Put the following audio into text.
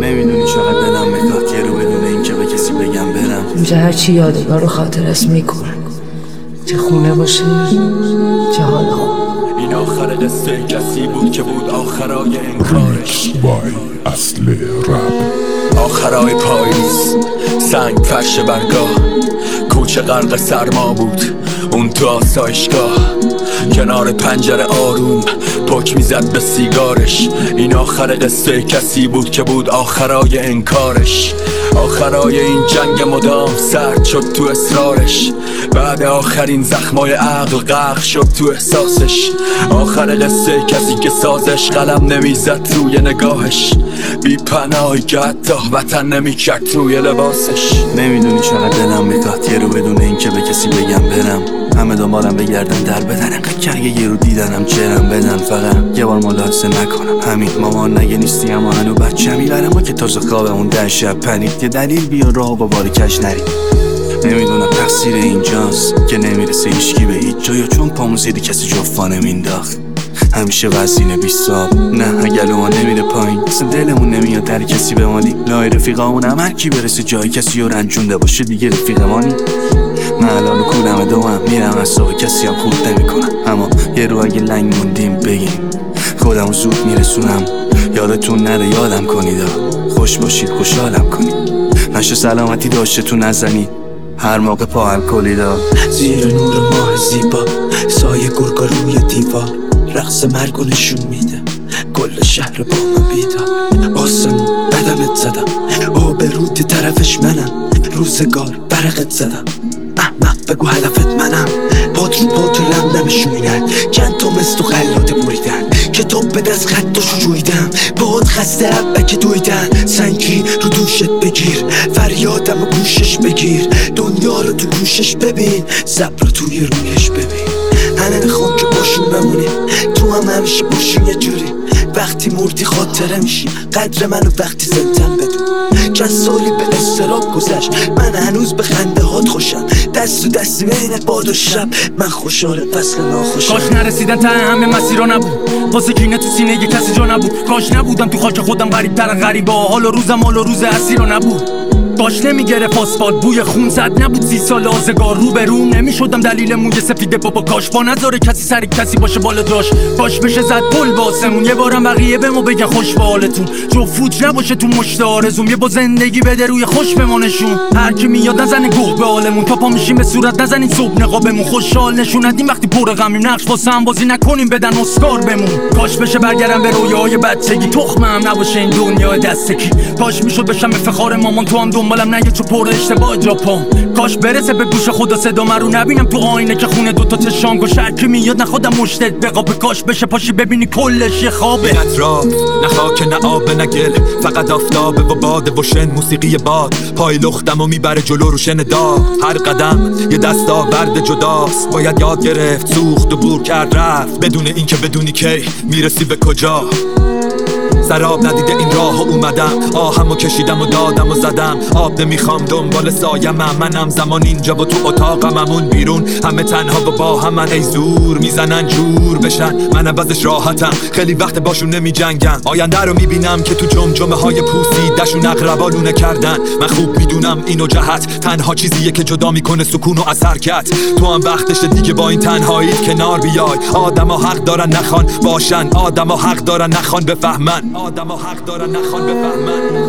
نمیدونی چقدر دلم میخواد یه رو بدون این که به کسی بگم برم. اینجا هرچی یادگار و خاطر است میکنه، چه خونه باشه چه حال خوب. این آخر قصه کسی بود که بود آخرای انکارش. اصل رپ آخرای پاییز، سنگ فرش برگاه، کوچه غرق سرما بود اون تو آسایشگاه، کنار پنجره آروم پک میزد به سیگارش. این آخر قصه کسی بود که بود آخرای انکارش. آخرای این جنگ مدام سرد شد تو اصرارش، بعد آخرین زخمای عقل غرق شد تو احساسش. آخر قصه کسی که سازش قلم نمیزد روی نگاهش، بی پناهی که حتی وطن نمیکرد روی لباسش. نمیدونی چقدر دلم میخواد یه رو بدون این که به کسی بگم برم. همه دنبالم بگردن در بدن، انقدر که اگه یه رو دیدنم چرم بدن، فقط یه بار ملاحظه نکنم. همین مامان نگه نیستی اما هنو بچه میبره ما که تازه خوابمون 10 شب پنید. یه دلیل بیا راه با بار کش نریم. نمیدونم تقصیر اینجاست که نمیرسه هیچکی به هیچ جا، یا چون پامو زیدی کسی جفا نمینداخت. همیشه وزینه بیستاب نه اگه ما نمیره پایین، اصلا دلمون نمیاد در کسی بمانی. لای رفیقامون هم هر کی برسه جای کسی رو رنجونده باشه دیگه رفیقمانی. من الان کولم دوام میرم از صبح کسی هم خورد نمیکنم، اما یه رو اگه لنگ موندیم بگیم خودمو زود میرسونم. یادتون نره یادم کنید، خوش باشید خوشحالم کنید، نشه سلامتی داشته تو نزنید هر موقع پا هم کلیدا. زیر نور ماه زیبا سایه گرگا روی دیوار، رقص مرگو نشون میده کل شهر با من بیدار. آسمون بدنت زدم آبرود طرفش منم، روزگار برقت زدم احمق بگو هدفت منم. پات رو پات لم نمیشونیدن چند تا مست و خلاده بریدن، کتاب به دست خطاشو جویدم باد خسته عبکه دویدن. سنگی رو دوشت بگیر فریادم و گوشش بگیر، دنیا رو تو گوشش ببین صبر رو توی رویش ببین. همه میخوام که باشون بمونیم تو هم همیشه باشیم یه جوری، وقتی مردی خاطره میشی قدر منو وقتی زندم بدون. چند سالی به استراب گذشت من هنوز به خنده هات خوشم، دست و دستی بین باد و شب من خوشحال فصل ناخوشم. کاش نرسیدن ته همه مسیرها نبود، واسه کینه تو سینه یه کسی جا نبود. کاش نبودم تو خاک خودم غریب تر غریبه، حال و روزم حال و روز اسیر نبود. کاش نمیگرفت آسفالت بوی خون زد نبود 30 سال آزگار رو به روم نمیشدم دلیل موی سفیده بابا. کاش با نذاره کسی سر کسی باشه بالا جاش، کاش بشه زد پل واسمون یه بارم بقیه به ما بگن خوش به حالتون. جو فوت نباشه تو مشت آرزوم، یه با زندگی بده روی خوش بمانشون. هر کی میاد نزنه گوه به حالمون، تا پا میشیم به صورت نزنین صبح نقابمون. خوشحال نشون ندیم وقتی پر غمیم، نقش واسه هم بازی نکنیم بدن اسکار بمون. کاش بشه برگردم به رویاهای بچگی، تخمم نباشه این دنیا دستکی. کاش میشد بشم افتخار مامان تو هم دنبالم نگه چو پر اشتباه جا پام. کاش برسه به گوش خدا صدام رو نبینم تو آینه که خونه دوتا چشام گوش. هر کی میاد نخودم مشتت بقابه، کاش بشه پاشی ببینی کلش یه خوابه. این اطراف نه خاک نه آب نه گل، فقط آفتابه و باد و شن موسیقی باد. پای لختم و میبره جلو رو شن داغ، هر قدم یه دستاورد جداست. باید یاد گرفت سوخت و بور کرد رفت، بدون اینکه بدونی کی میرسی به کجا. سراب ندیده این راه اومدم، آهمو کشیدم و دادم و زدم. آب نمیخوام دنبال سایمم، منم زمان اینجا و تو اتاقم، همون بیرون همه تنها و با همن. ای زور میزنن جور بشن من عوضش راحتم، خیلی وقت باشون نمی جنگم. آینده رو میبینم که تو جمجمه های پوسیدشون اقربالونه کردن. من خوب میدونم اینو جهت تنها چیزیه که جدا میکنه سکون و از حرکت. تو هم وقتشه دیگه با این تنهاییت کنار بیای. آدم ها حق دارن نخوان باشن، آدم ها حق دارن نخوان بفهمن، آدم ها حق دارن نخوان بفهمن.